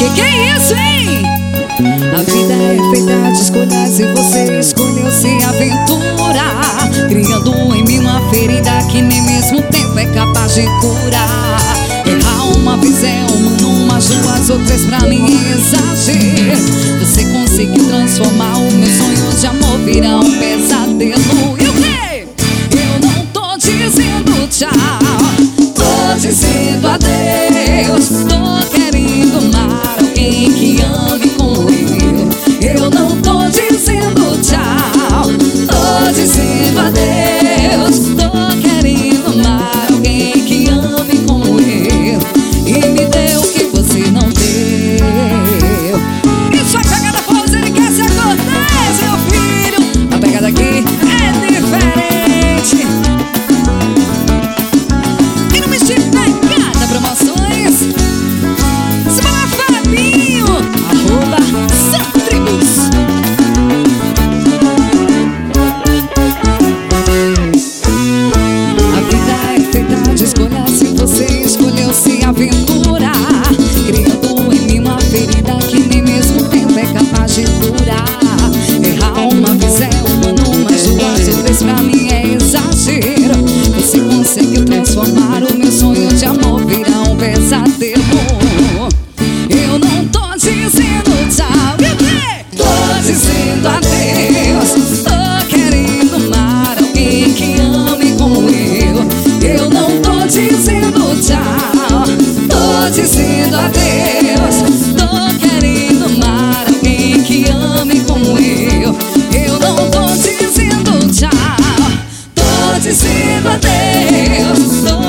Que é isso, hein? A vida é feita de escolhas e você escolheu se aventurar, criando em mim uma ferida que nem mesmo o tempo é capaz de curar. Errar uma vez é humano, umas duas ou três pra mim é exagero. Você conseguiu transformar o meu sonho de amor virar um pesadelo. E o quê? Eu não tô dizendo tchau, tô dizendo adeus. Tô querendo amar alguém que ame como eu. Eu não tô dizendo tchau, tô dizendo adeus. Tô querendo amar alguém que ame como eu e me dê o que você não deu. Isso é pegada força, ele quer ser cortês, meu filho. A pegada aqui é diferente. E no Misty Pegada Promoções, se fala Fabinho, @Santribus. A vida é feita de escolhas e você escolheu se aventurar, criando em mim uma ferida que nem mesmo o tempo é capaz de curar. Errar uma vez é humano, mas duas ou três pra mim é exagero. Você conseguiu transformar o meu sonho de amor virar um pesadelo. Eu não tô dizendo tchau, tô dizendo adeus. Tô querendo amar alguém que ame como eu. Eu não tô dizendo tchau, tô dizendo adeus. Tô querendo amar alguém que ame como eu. Eu não tô dizendo tchau, tô dizendo adeus.